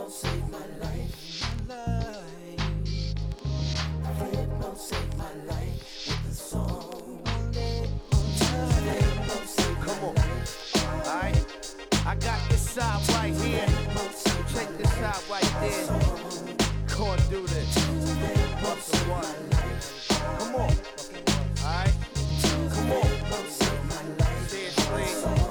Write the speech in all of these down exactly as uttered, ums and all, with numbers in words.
Flipmode saved my life. Flipmode saved my life with a song. Flipmode saved my Come on. life. Alright, I got this side right here. Check this out right there. Go and do this. What's the one? Come on. Alright, come on. Seriously.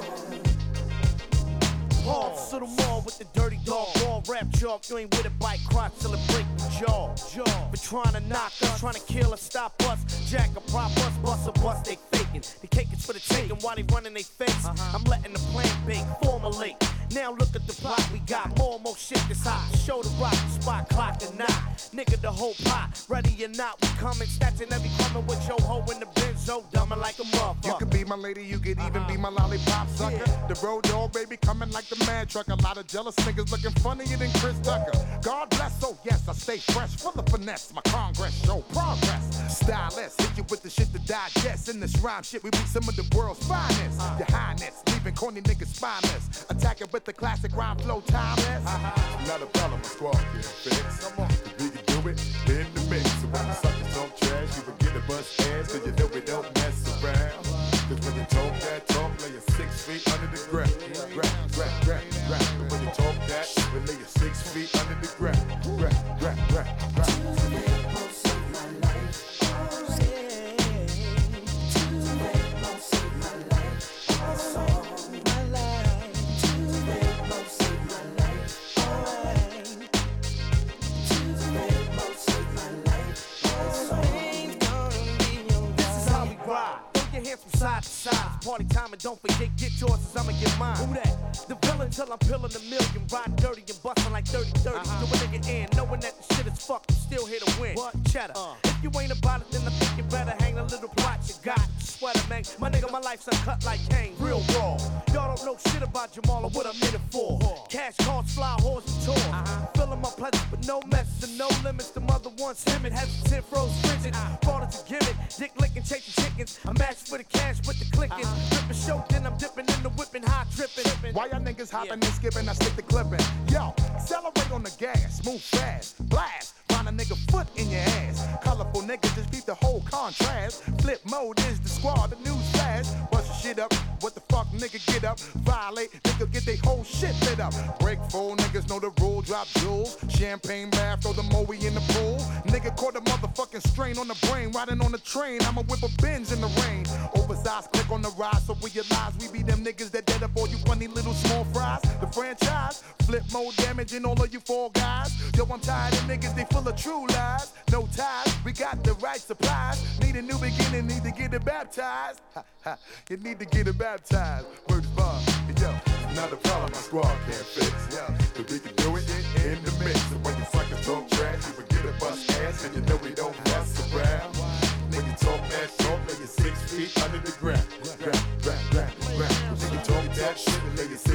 Pause to the mall with the dirty dog. Ball rap chalk. You ain't with a bike crotch till it break the jaw. Jaw. But trying to knock us, trying to kill us, stop us. Jack a prop us, bust a bust, they faking. The cake is for the taking while they running they face. Uh-huh. I'm letting the plan bake, formulate. Now look at the plot, we got more and more shit that's hot. Show the rock, the spot, clock and knot. Nigga, the whole pot, ready or not, we coming. Snatching every coming with your hoe in the benzo, dumbing like a motherfucker. You could be my lady, you could even uh-huh. be my lollipop sucker. Yeah. The road dog, baby, coming like the mad truck. A lot of jealous niggas looking funnier than Chris Tucker. God bless, oh yes, I stay fresh for the finesse. My congress show progress. Stylist, hit you with the shit to digest. In this rhyme shit, we be some of the world's finest. Uh-huh. Your highness, leaving corny niggas spineless. Attacking with the classic rhyme flow timeless. Uh-huh. Not a problem, my squad can't fix. Come on, if we can do it, in the mix. So when the suckers don't trash, you will get a bust ass. Cause you know we don't mess around. Cause when you talk that talk, lay you six feet under the ground. Grab, grab, grab, grab. And when you talk that, we lay you six feet under the ground. Grab, grab, grab, grab. Flipmode saved my life. Flipmode saved my life. My song, my life. Flipmode saved my life. Flipmode saved my life. This is how we ride. Throw your hands from side to side. It's party time and don't forget, get yours as I'ma get mine. Who that? The villain till I'm peeling a million. Riding dirty and busting like thirty thirty. Uh-huh. Do a nigga in, knowing that the shit is fucked. I'm still here to win. What? Cheddar. Uh. If you ain't about it, then I think you better hang a little plot you got. Sweater, man. My nigga, my life's uncut like Kane. Real raw. Y'all don't know shit about Jamal or what I'm in it for. Cash, cars, fly, horse, and tour. Uh-huh. Filling my pleasure with no messes and no limits. The mother wants him and hesitant, froze frigid. Uh. Thought it's a gimmick. Dick licking, chasing chickens. I'm matched for the cash with the clicking. Uh-huh. Ripping show, then I'm dipping in the whipping, hot tripping. Why y'all niggas hopping yeah. and skipping? I stick the clipping. Yo, accelerate on the gas, move fast, blast. Find a nigga foot in your ass. Colorful niggas just beat the whole contrast. Flip mode is the squad, the news fast. Bust your shit up. What the fuck, nigga, get up. Violate, nigga, get they whole shit lit up. Break full, niggas know the rule. Drop jewels. Champagne bath, throw the moe in the pool. Nigga caught a motherfucking strain on the brain. Riding on the train, I'ma whip a Benz in the rain. Oversized, click on the rise, so realize we be them niggas that dead up all you funny little small fries. The franchise, flip mode damaging all of you four guys. Yo, I'm tired of niggas, they full of true lies. No ties, we got the right supplies. Need a new beginning, need to get it baptized. Ha, ha, you need to get it baptized. Word is bond, yo, not a problem my squad can't fix. Yo, cause we can do it in the mix. So when you suckers talk trash, you will get a bust ass. And you know we don't mess around. Nigga talk that talk, lay you six feet under the ground. Ground, ground, ground, ground. Nigga talk that shit, and lay you six